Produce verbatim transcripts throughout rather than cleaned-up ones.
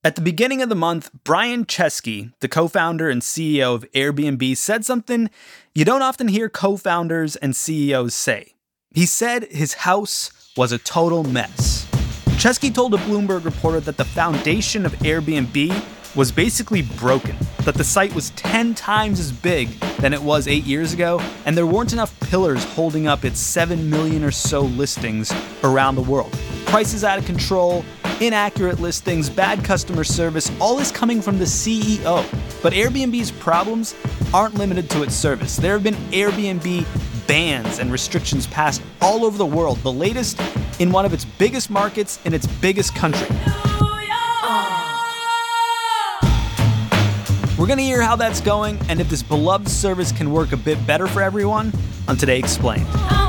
At the beginning of the month, Brian Chesky, the co-founder and C E O of Airbnb, said something you don't often hear co-founders and C E Os say. He said his house was a total mess. Chesky told a Bloomberg reporter that the foundation of Airbnb was basically broken, that the site was ten times as big than it was eight years ago, and there weren't enough pillars holding up its seven million or so listings around the world. Prices out of control, inaccurate listings, bad customer service, all is coming from the C E O. But Airbnb's problems aren't limited to its service. There have been Airbnb bans and restrictions passed all over the world, the latest in one of its biggest markets in its biggest country. We're going to hear how that's going and if this beloved service can work a bit better for everyone on Today Explained.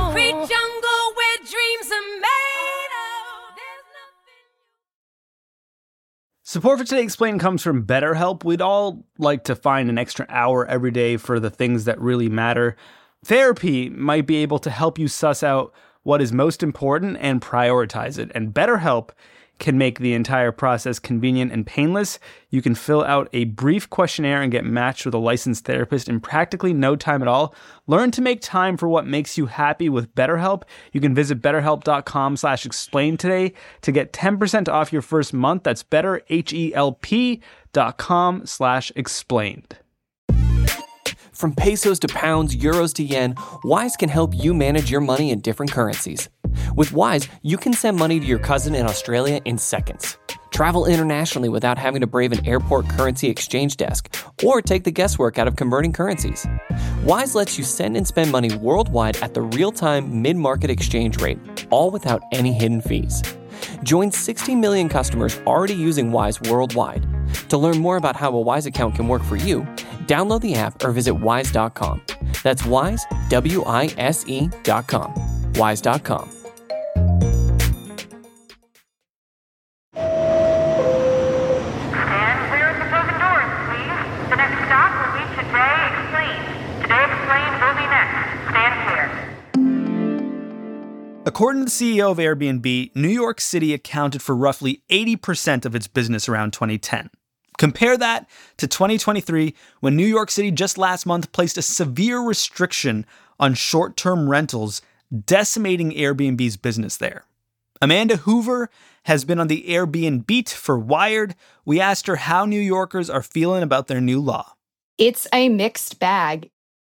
Support for Today Explained comes from BetterHelp. We'd all like to find an extra hour every day for the things that really matter. Therapy might be able to help you suss out what is most important and prioritize it. And BetterHelp can make the entire process convenient and painless. You can fill out a brief questionnaire and get matched with a licensed therapist in practically no time at all. Learn to make time for what makes you happy with BetterHelp. You can visit betterhelp.com slash explain today to get ten percent off your first month. That's betterhelp.com slash explained. From pesos to pounds, euros to yen, Wise can help you manage your money in different currencies. With Wise, you can send money to your cousin in Australia in seconds. Travel internationally without having to brave an airport currency exchange desk or take the guesswork out of converting currencies. Wise lets you send and spend money worldwide at the real-time mid-market exchange rate, all without any hidden fees. Join sixty million customers already using Wise worldwide. To learn more about how a Wise account can work for you, download the app or visit wise dot com. That's Wise, W I S E dot com. wise dot com. And clear the closing doors, please. The next stop will be Today Explained. Today Explained will be next. Stand clear. According to the C E O of Airbnb, New York City accounted for roughly eighty percent of its business around twenty ten. Compare that to twenty twenty-three, when New York City just last month placed a severe restriction on short-term rentals, decimating Airbnb's business there. Amanda Hoover has been on the Airbnb beat for Wired. We asked her how New Yorkers are feeling about their new law. It's a mixed bag.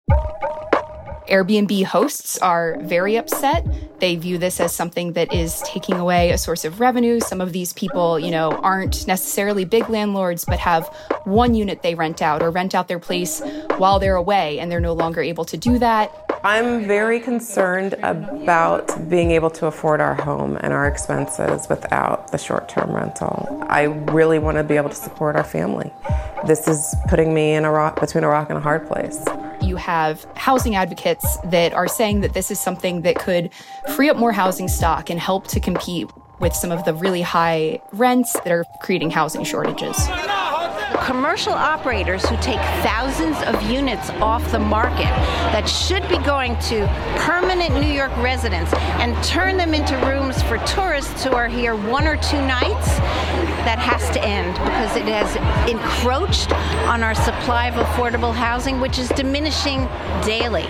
Airbnb hosts are very upset. They view this as something that is taking away a source of revenue. Some of these people, you know, aren't necessarily big landlords, but have one unit they rent out or rent out their place while they're away, and they're no longer able to do that. I'm very concerned about being able to afford our home and our expenses without the short-term rental. I really want to be able to support our family. This is putting me in a rock, between a rock and a hard place. You have housing advocates that are saying that this is something that could free up more housing stock and help to compete with some of the really high rents that are creating housing shortages. Commercial operators who take thousands of units off the market that should be going to permanent New York residents and turn them into rooms for tourists who are here one or two nights, that has to end because it has encroached on our supply of affordable housing, which is diminishing daily.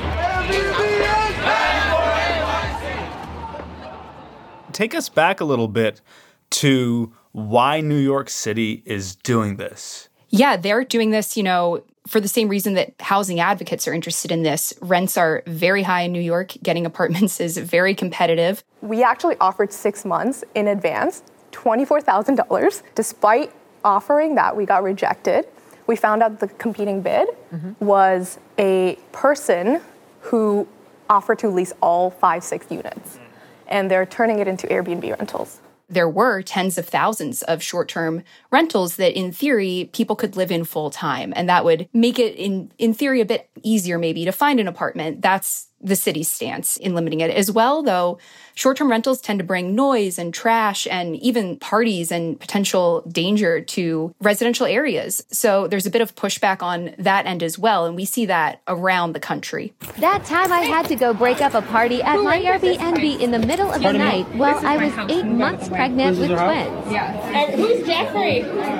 Take us back a little bit to why New York City is doing this. Yeah, they're doing this, you know, for the same reason that housing advocates are interested in this. Rents are very high in New York. Getting apartments is very competitive. We actually offered six months in advance, twenty-four thousand dollars. Despite offering that, we got rejected. We found out the competing bid mm-hmm. was a person who offered to lease all five, six units. And they're turning it into Airbnb rentals. There were tens of thousands of short-term rentals that, in theory, people could live in full-time. And that would make it, in, in theory, a bit easier maybe to find an apartment. That's the city's stance in limiting it. As well, though, short-term rentals tend to bring noise and trash and even parties and potential danger to residential areas. So there's a bit of pushback on that end as well, and we see that around the country. That time I had to go break up a party at my Airbnb in the middle of the night while I was eight months pregnant with twins. Yeah. Uh, who's Jeffrey?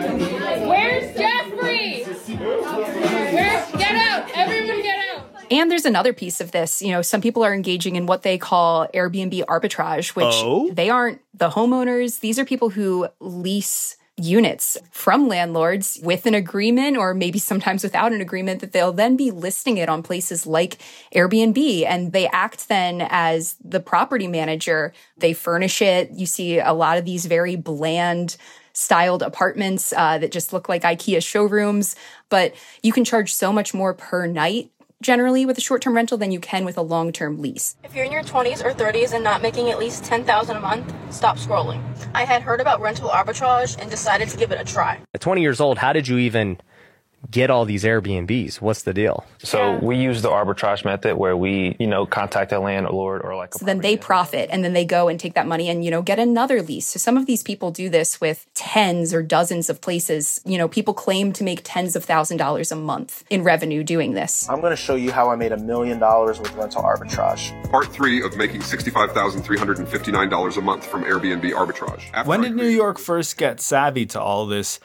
Where's Jeffrey? Where's, get out! Everyone get out! And there's another piece of this. You know, some people are engaging in what they call Airbnb arbitrage, which oh? they aren't the homeowners. These are people who lease units from landlords with an agreement, or maybe sometimes without an agreement, that they'll then be listing it on places like Airbnb. And they act then as the property manager. They furnish it. You see a lot of these very bland styled apartments uh, that just look like IKEA showrooms. But you can charge so much more per night generally with a short-term rental than you can with a long-term lease. If you're in your twenties or thirties and not making at least ten thousand dollars a month, stop scrolling. I had heard about rental arbitrage and decided to give it a try. At twenty years old, how did you even get all these Airbnbs? What's the deal? So yeah. we use the arbitrage method where we, you know, contact a landlord or like a So then they profit and then they go and take that money and, you know, get another lease. So some of these people do this with tens or dozens of places. You know, people claim to make tens of thousand dollars a month in revenue doing this. I'm going to show you how I made a million dollars with rental arbitrage. Part three of making sixty-five thousand three hundred fifty-nine dollars a month from Airbnb arbitrage. After when did New York first get savvy to all this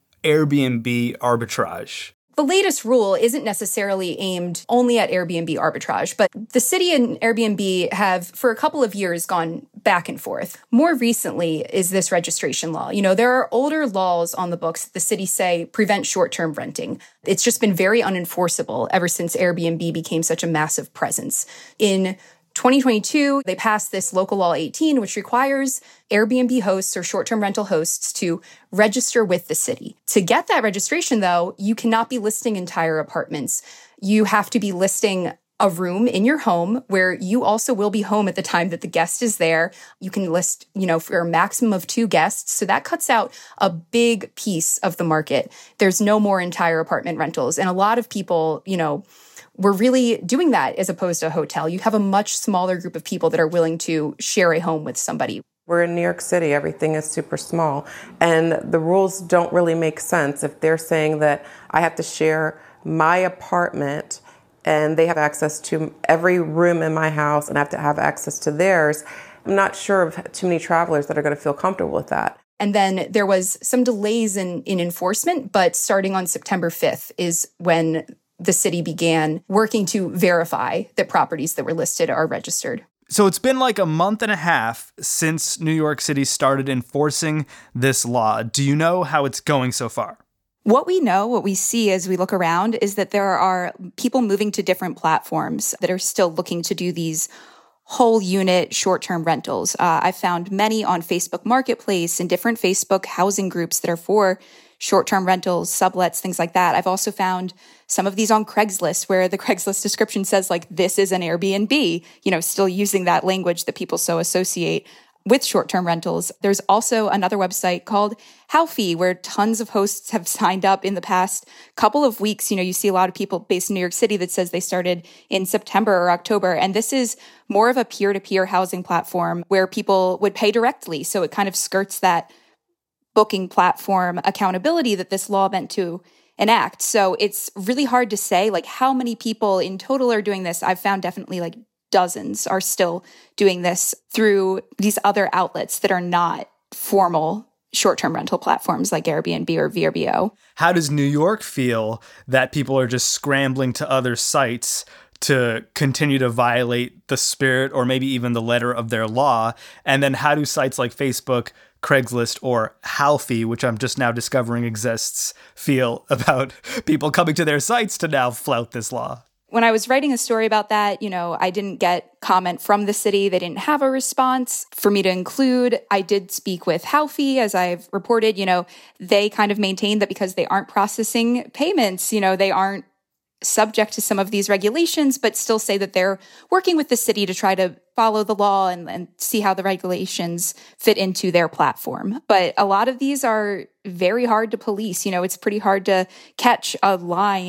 Airbnb arbitrage? The latest rule isn't necessarily aimed only at Airbnb arbitrage, but the city and Airbnb have, for a couple of years, gone back and forth. More recently is this registration law. You know, there are older laws on the books that the city say prevent short-term renting. It's just been very unenforceable ever since Airbnb became such a massive presence. In twenty twenty-two, they passed this Local Law eighteen, which requires Airbnb hosts or short-term rental hosts to register with the city. To get that registration, though, you cannot be listing entire apartments. You have to be listing a room in your home where you also will be home at the time that the guest is there. You can list, you know, for a maximum of two guests. So that cuts out a big piece of the market. There's no more entire apartment rentals. And a lot of people, you know, we're really doing that as opposed to a hotel. You have a much smaller group of people that are willing to share a home with somebody. We're in New York City. Everything is super small. And the rules don't really make sense if they're saying that I have to share my apartment and they have access to every room in my house and I have to have access to theirs. I'm not sure of too many travelers that are going to feel comfortable with that. And then there was some delays in, in enforcement, but starting on September fifth is when the city began working to verify that properties that were listed are registered. So it's been like a month and a half since New York City started enforcing this law. Do you know how it's going so far? What we know, what we see as we look around, is that there are people moving to different platforms that are still looking to do these whole unit short-term rentals. Uh, I found many on Facebook Marketplace and different Facebook housing groups that are for short-term rentals, sublets, things like that. I've also found some of these on Craigslist where the Craigslist description says like, this is an Airbnb, you know, still using that language that people so associate with short-term rentals. There's also another website called Howfee where tons of hosts have signed up in the past couple of weeks. You know, you see a lot of people based in New York City that says they started in September or October. And this is more of a peer-to-peer housing platform where people would pay directly. So it kind of skirts that booking platform accountability that this law meant to enact. So it's really hard to say like how many people in total are doing this. I've found definitely like dozens are still doing this through these other outlets that are not formal short-term rental platforms like Airbnb or V R B O. How does New York feel that people are just scrambling to other sites to continue to violate the spirit or maybe even the letter of their law? And then how do sites like Facebook, Craigslist, or Howfee, which I'm just now discovering exists, feel about people coming to their sites to now flout this law? When I was writing a story about that, you know, I didn't get comment from the city. They didn't have a response for me to include. I did speak with Howfee, as I've reported. You know, they kind of maintained that because they aren't processing payments, you know, they aren't subject to some of these regulations, but still say that they're working with the city to try to follow the law and, and see how the regulations fit into their platform. But a lot of these are very hard to police. You know, it's pretty hard to catch a line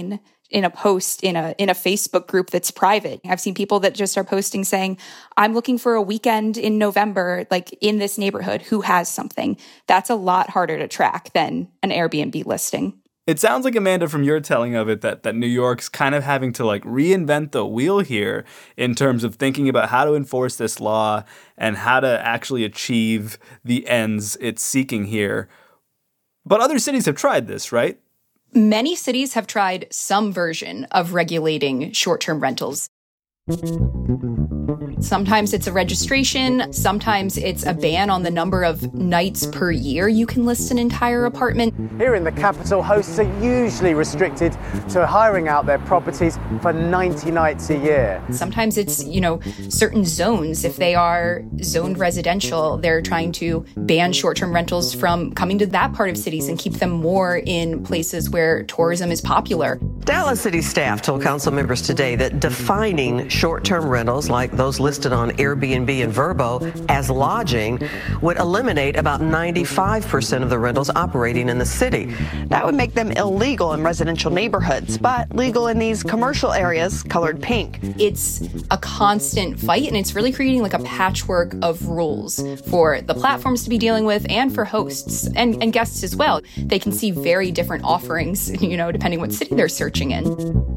in a post in a in a Facebook group that's private. I've seen people that just are posting saying, I'm looking for a weekend in November, like in this neighborhood, who has something. That's a lot harder to track than an Airbnb listing. It sounds like, Amanda, from your telling of it, that, that New York's kind of having to like reinvent the wheel here in terms of thinking about how to enforce this law and how to actually achieve the ends it's seeking here. But other cities have tried this, right? Many cities have tried some version of regulating short-term rentals. Sometimes it's a registration, sometimes it's a ban on the number of nights per year you can list an entire apartment. Here in the capital, hosts are usually restricted to hiring out their properties for ninety nights a year. Sometimes it's, you know, certain zones. If they are zoned residential, they're trying to ban short-term rentals from coming to that part of cities and keep them more in places where tourism is popular. Dallas City staff told council members today that defining short-term rentals like those listed on Airbnb and Vrbo as lodging would eliminate about ninety-five percent of the rentals operating in the city. That would make them illegal in residential neighborhoods, but legal in these commercial areas colored pink. It's a constant fight, and it's really creating like a patchwork of rules for the platforms to be dealing with and for hosts and, and guests as well. They can see very different offerings, you know, depending what city they're searching in.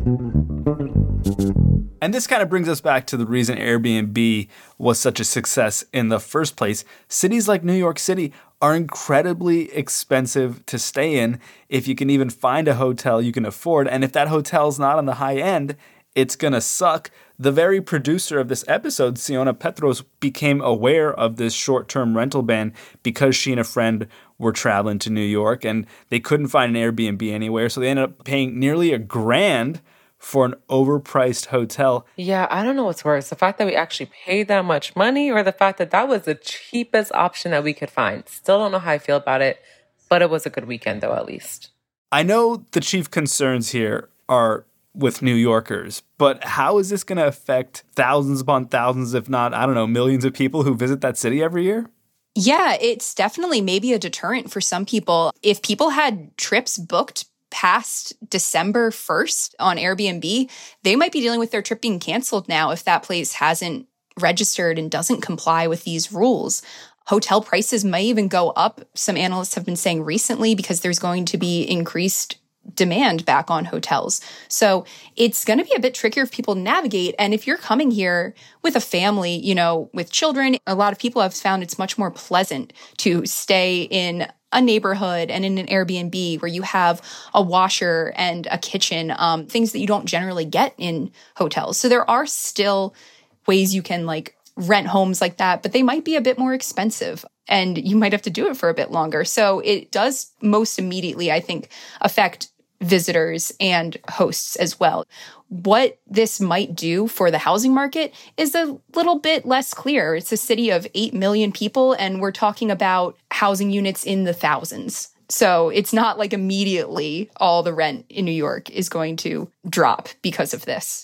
And this kind of brings us back to the reason Airbnb was such a success in the first place. Cities like New York City are incredibly expensive to stay in if you can even find a hotel you can afford. And if that hotel's not on the high end, it's going to suck. The very producer of this episode, Siona Petros, became aware of this short-term rental ban because she and a friend were traveling to New York and they couldn't find an Airbnb anywhere. So they ended up paying nearly a grand for an overpriced hotel. Yeah, I don't know what's worse, the fact that we actually paid that much money or the fact that that was the cheapest option that we could find. Still don't know how I feel about it, but it was a good weekend though, at least. I know the chief concerns here are with New Yorkers, but how is this going to affect thousands upon thousands, if not, I don't know, millions of people who visit that city every year? Yeah, it's definitely maybe a deterrent for some people. If people had trips booked past December first on Airbnb, they might be dealing with their trip being canceled now if that place hasn't registered and doesn't comply with these rules. Hotel prices may even go up, some analysts have been saying recently, because there's going to be increased demand back on hotels. So it's going to be a bit trickier for people to navigate. And if you're coming here with a family, you know, with children, a lot of people have found it's much more pleasant to stay in a neighborhood and in an Airbnb where you have a washer and a kitchen, um, things that you don't generally get in hotels. So there are still ways you can like rent homes like that, but they might be a bit more expensive and you might have to do it for a bit longer. So it does most immediately, I think, affect visitors and hosts as well. What this might do for the housing market is a little bit less clear. It's a city of eight million people, and we're talking about housing units in the thousands. So it's not like immediately all the rent in New York is going to drop because of this.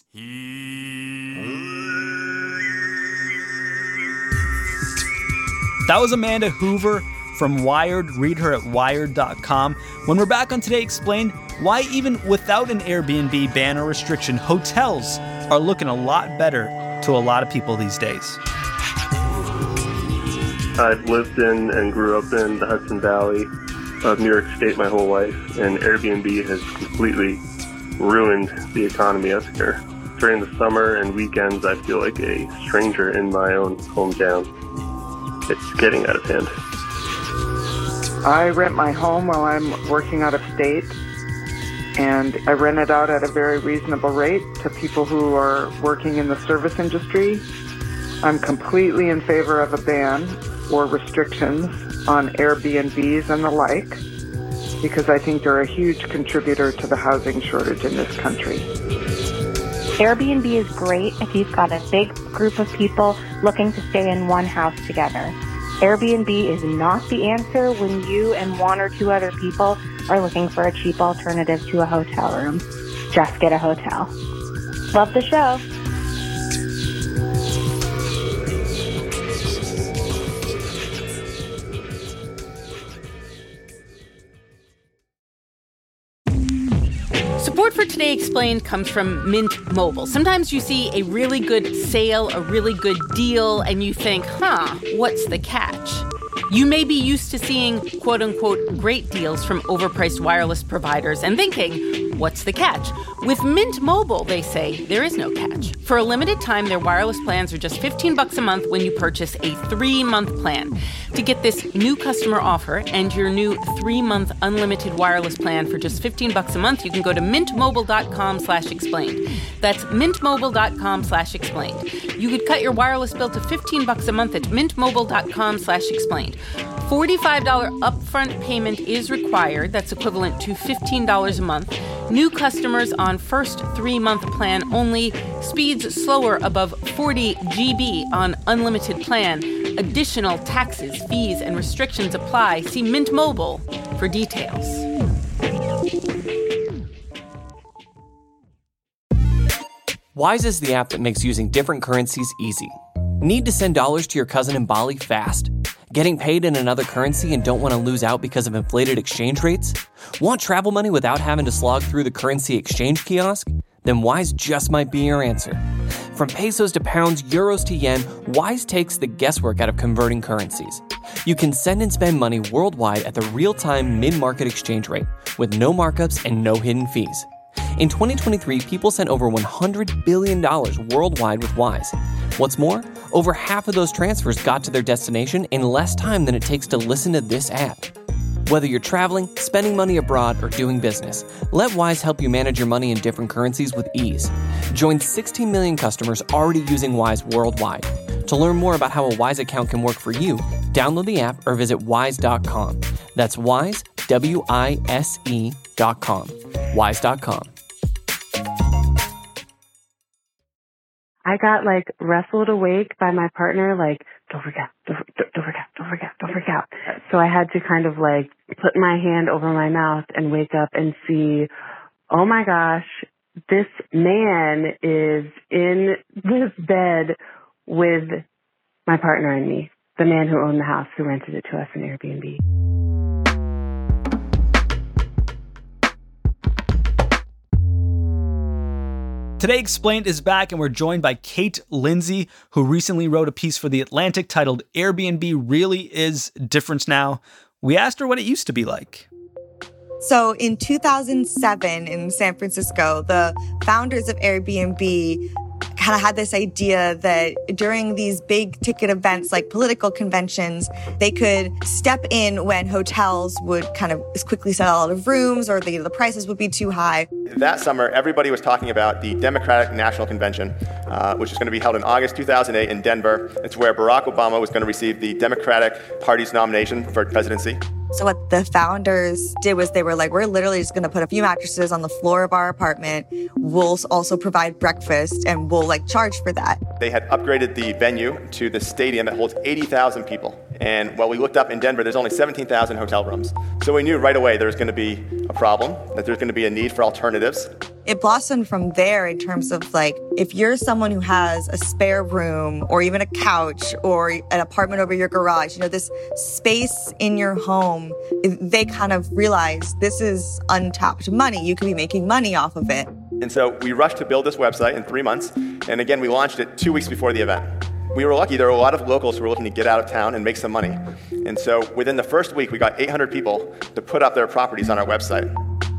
That was Amanda Hoover from Wired. Read her at wired dot com. When we're back on Today Explained, why even without an Airbnb ban or restriction, hotels are looking a lot better to a lot of people these days. I've lived in and grew up in the Hudson Valley of New York State my whole life, and Airbnb has completely ruined the economy up here. During the summer and weekends, I feel like a stranger in my own hometown. It's getting out of hand. I rent my home while I'm working out of state, and I rent it out at a very reasonable rate to people who are working in the service industry. I'm completely in favor of a ban or restrictions on Airbnbs and the like, because I think they're a huge contributor to the housing shortage in this country. Airbnb is great if you've got a big group of people looking to stay in one house together. Airbnb is not the answer when you and one or two other people are looking for a cheap alternative to a hotel room. Just get a hotel. Love the show. Support for Today Explained comes from Mint Mobile. Sometimes you see a really good sale, a really good deal, and you think, huh, what's the catch? You may be used to seeing quote-unquote great deals from overpriced wireless providers and thinking, what's the catch? With Mint Mobile, they say, there is no catch. For a limited time, their wireless plans are just fifteen bucks a month when you purchase a three-month plan. To get this new customer offer and your new three-month unlimited wireless plan for just fifteen bucks a month, you can go to mintmobile.com slash explained. That's mintmobile.com slash explained. You could cut your wireless bill to fifteen bucks a month at mintmobile.com slash explained. forty-five dollars upfront payment is required. That's equivalent to fifteen dollars a month. New customers on first three-month plan only. Speeds slower above forty gigabytes on unlimited plan. Additional taxes, fees, and restrictions apply. See Mint Mobile for details. Wise is the app that makes using different currencies easy. Need to send dollars to your cousin in Bali fast? Getting paid in another currency and don't want to lose out because of inflated exchange rates? Want travel money without having to slog through the currency exchange kiosk? Then Wise just might be your answer. From pesos to pounds, euros to yen, Wise takes the guesswork out of converting currencies. You can send and spend money worldwide at the real-time mid-market exchange rate with no markups and no hidden fees. In twenty twenty-three, people sent over one hundred billion dollars worldwide with Wise. What's more, over half of those transfers got to their destination in less time than it takes to listen to this ad. Whether you're traveling, spending money abroad, or doing business, let Wise help you manage your money in different currencies with ease. Join sixteen million customers already using Wise worldwide. To learn more about how a Wise account can work for you, download the app or visit wise dot com. That's Wise, W I S E dot com. wise dot com. I got like wrestled awake by my partner, like, don't freak out, don't, don't, don't freak out, don't freak out, don't freak out. So I had to kind of like put my hand over my mouth and wake up and see, oh my gosh, this man is in this bed with my partner and me, the man who owned the house, who rented it to us in Airbnb. Today Explained is back, and we're joined by Kate Lindsay, who recently wrote a piece for The Atlantic titled Airbnb Really Is Different Now. We asked her what it used to be like. So in two thousand seven in San Francisco, the founders of Airbnb kind of had this idea that during these big ticket events like political conventions, they could step in when hotels would kind of quickly sell out of rooms or the, the prices would be too high. That summer, everybody was talking about the Democratic National Convention, uh, which is going to be held in August two thousand eight in Denver. It's where Barack Obama was going to receive the Democratic Party's nomination for presidency. So what the founders did was they were like, we're literally just going to put a few mattresses on the floor of our apartment. We'll also provide breakfast and we'll like charge for that. They had upgraded the venue to the stadium that holds eighty thousand people. And while we looked up in Denver, there's only seventeen thousand hotel rooms. So we knew right away there was going to be a problem, that there's going to be a need for alternatives. It blossomed from there in terms of like, if you're someone who has a spare room or even a couch or an apartment over your garage, you know, this space in your home, they kind of realize this is untapped money. You could be making money off of it. And so we rushed to build this website in three months. And again, we launched it two weeks before the event. We were lucky. There were a lot of locals who were looking to get out of town and make some money. And so within the first week, we got eight hundred people to put up their properties on our website.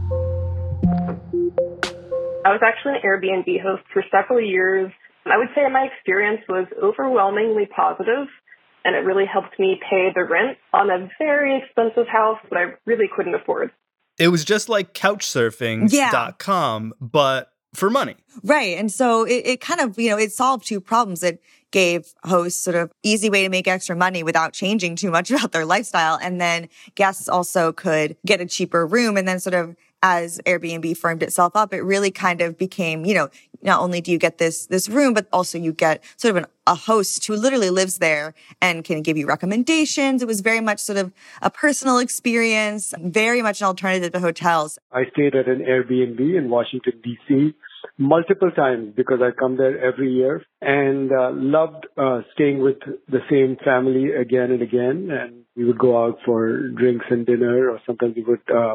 I was actually an Airbnb host for several years. I would say my experience was overwhelmingly positive, and it really helped me pay the rent on a very expensive house that I really couldn't afford. It was just like couchsurfing dot com, yeah. but for money. Right. And so it, it kind of, you know, it solved two problems. It gave hosts sort of easy way to make extra money without changing too much about their lifestyle. And then guests also could get a cheaper room. And then sort of as Airbnb firmed itself up, it really kind of became, you know, not only do you get this, this room, but also you get sort of an, a host who literally lives there and can give you recommendations. It was very much sort of a personal experience, very much an alternative to hotels. I stayed at an Airbnb in Washington, D C multiple times because I come there every year and uh, loved uh, staying with the same family again and again. And we would go out for drinks and dinner, or sometimes we would uh,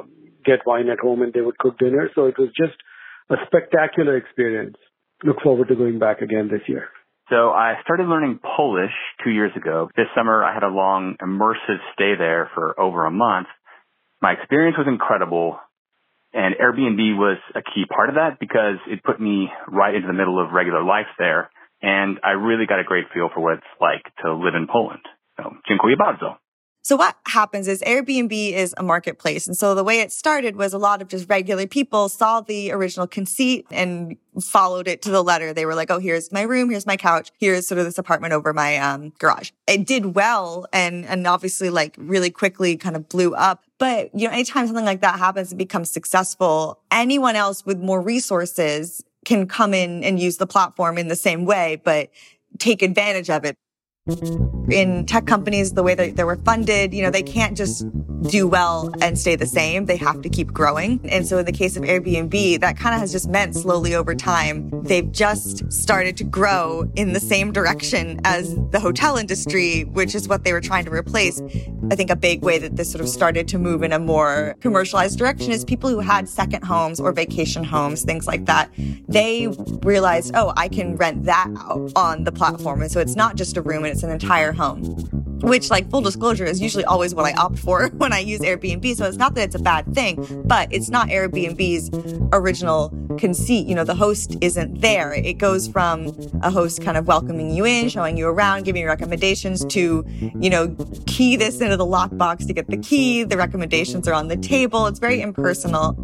get wine at home and they would cook dinner. So it was just a spectacular experience. Look forward to going back again this year. So I started learning Polish two years ago. This summer, I had a long immersive stay there for over a month. My experience was incredible, and Airbnb was a key part of that because it put me right into the middle of regular life there, and I really got a great feel for what it's like to live in Poland. So, dziękuję bardzo. So what happens is Airbnb is a marketplace. And so the way it started was a lot of just regular people saw the original conceit and followed it to the letter. They were like, oh, here's my room, here's my couch, here's sort of this apartment over my um, garage. It did well and, and obviously like really quickly kind of blew up. But, you know, anytime something like that happens and becomes successful, anyone else with more resources can come in and use the platform in the same way, but take advantage of it. In tech companies, the way that they were funded, you know, they can't just do well and stay the same. They have to keep growing. And so in the case of Airbnb, that kind of has just meant slowly over time, they've just started to grow in the same direction as the hotel industry, which is what they were trying to replace. I think a big way that this sort of started to move in a more commercialized direction is people who had second homes or vacation homes, things like that. They realized, oh, I can rent that out on the platform. And so it's not just a room, it's an entire home, which, like, full disclosure, is usually always what I opt for when I use Airbnb. So it's not that it's a bad thing, but it's not Airbnb's original conceit. You know, the host isn't there. It goes from a host kind of welcoming you in, showing you around, giving you recommendations to, you know, key this into the lockbox to get the key. The recommendations are on the table. It's very impersonal.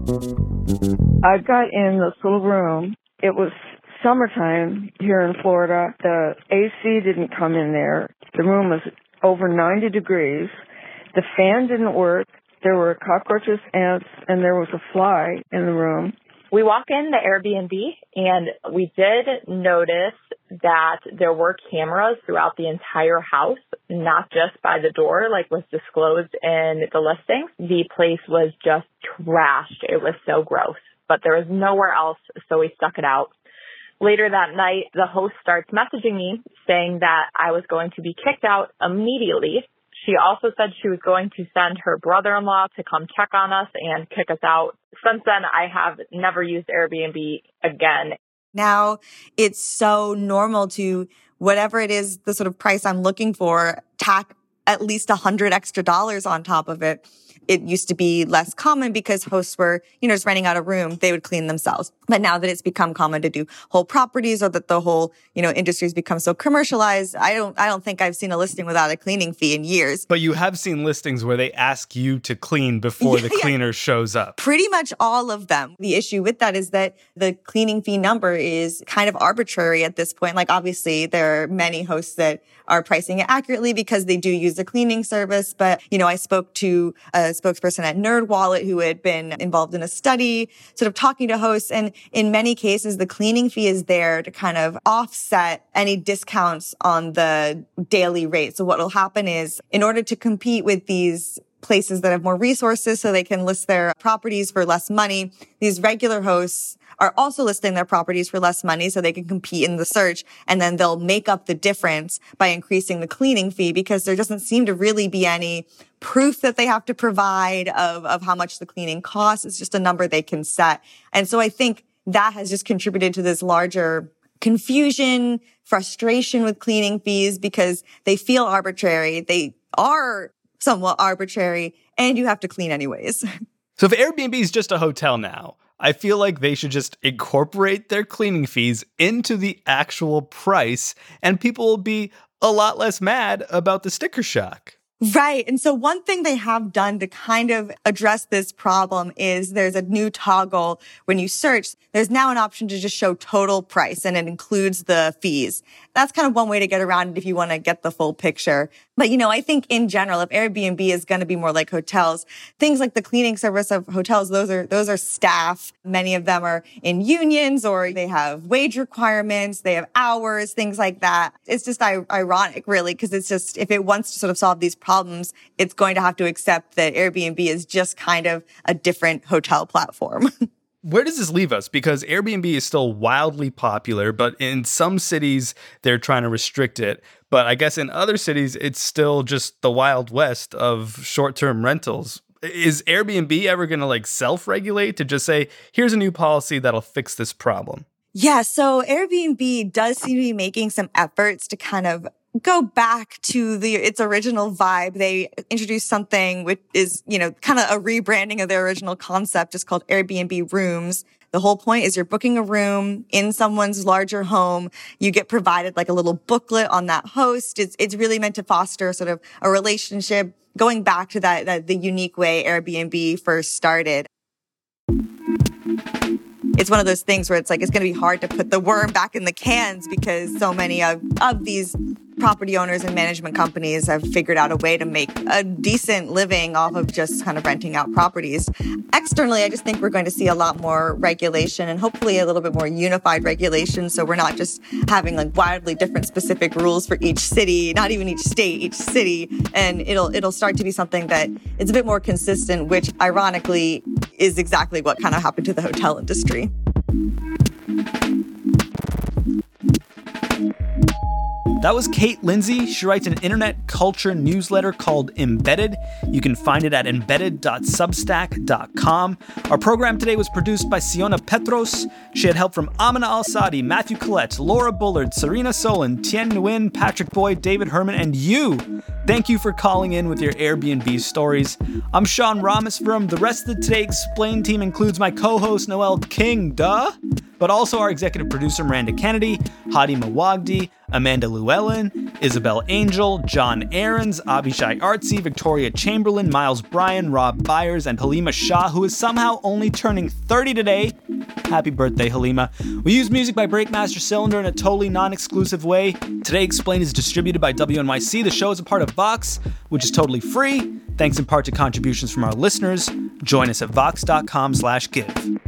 I got in this little room. It was summertime here in Florida. The A C didn't come in there. The room was over ninety degrees. The fan didn't work. There were cockroaches, ants, and there was a fly in the room. We walk in the Airbnb, and we did notice that there were cameras throughout the entire house, not just by the door, like was disclosed in the listings. The place was just trashed. It was so gross, but there was nowhere else, so we stuck it out. Later that night, the host starts messaging me saying that I was going to be kicked out immediately. She also said she was going to send her brother-in-law to come check on us and kick us out. Since then, I have never used Airbnb again. Now it's so normal to, whatever it is, the sort of price I'm looking for, tack at least a hundred extra dollars on top of it. It used to be less common because hosts were, you know, just renting out a room, they would clean themselves. But now that it's become common to do whole properties, or that the whole, you know, industry's become so commercialized, I don't, I don't think I've seen a listing without a cleaning fee in years. But you have seen listings where they ask you to clean before the cleaner yeah. shows up. Pretty much all of them. The issue with that is that the cleaning fee number is kind of arbitrary at this point. Like, obviously there are many hosts that are pricing it accurately because they do use the cleaning service. But, you know, I spoke to a spokesperson at NerdWallet who had been involved in a study, sort of talking to hosts. And in many cases, the cleaning fee is there to kind of offset any discounts on the daily rate. So what will happen is, in order to compete with these places that have more resources so they can list their properties for less money, these regular hosts are also listing their properties for less money so they can compete in the search. And then they'll make up the difference by increasing the cleaning fee, because there doesn't seem to really be any proof that they have to provide of, of how much the cleaning costs. It's just a number they can set. And so I think that has just contributed to this larger confusion, frustration with cleaning fees, because they feel arbitrary. They are somewhat arbitrary, and you have to clean anyways. So if Airbnb is just a hotel now, I feel like they should just incorporate their cleaning fees into the actual price, and people will be a lot less mad about the sticker shock. Right. And so one thing they have done to kind of address this problem is there's a new toggle when you search. There's now an option to just show total price, and it includes the fees. That's kind of one way to get around it if you want to get the full picture. But, you know, I think in general, if Airbnb is going to be more like hotels, things like the cleaning service of hotels, those are, those are staff. Many of them are in unions, or they have wage requirements, they have hours, things like that. It's just ironic, really, because it's just, if it wants to sort of solve these problems, it's going to have to accept that Airbnb is just kind of a different hotel platform. Where does this leave us? Because Airbnb is still wildly popular, but in some cities, they're trying to restrict it. But I guess in other cities, it's still just the Wild West of short-term rentals. Is Airbnb ever going to like self-regulate to just say, here's a new policy that'll fix this problem? Yeah, so Airbnb does seem to be making some efforts to kind of go back to the its original vibe. They introduced something which is, you know, kind of a rebranding of their original concept. It's called Airbnb Rooms. The whole point is you're booking a room in someone's larger home. You get provided like a little booklet on that host. It's it's really meant to foster sort of a relationship, going back to that, that the unique way Airbnb first started. It's one of those things where it's like, it's going to be hard to put the worm back in the cans because so many of, of these property owners and management companies have figured out a way to make a decent living off of just kind of renting out properties. Externally, I just think we're going to see a lot more regulation and hopefully a little bit more unified regulation. So we're not just having like wildly different specific rules for each city, not even each state, each city. And it'll, it'll start to be something that is a bit more consistent, which ironically is exactly what kind of happened to the hotel industry. That was Kate Lindsay. She writes an internet culture newsletter called Embedded. You can find it at embedded dot substack dot com. Our program today was produced by Siona Petros. She had help from Amina Al-Sadi, Matthew Collette, Laura Bullard, Serena Solon, Tien Nguyen, Patrick Boyd, David Herman, and you. Thank you for calling in with your Airbnb stories. I'm Sean Rameswaram. The rest of the Today Explained team includes my co-host Noel King, duh, but also our executive producer Miranda Kennedy, Hadi Mawagdi, Amanda Llewellyn, Isabel Angel, John Aarons, Abishai Artsy, Victoria Chamberlain, Miles Bryan, Rob Byers, and Halima Shah, who is somehow only turning thirty today. Happy birthday, Halima. We use music by Breakmaster Cylinder in a totally non-exclusive way. Today Explained is distributed by W N Y C. The show is a part of Vox, which is totally free. Thanks in part to contributions from our listeners. Join us at vox dot com slash give.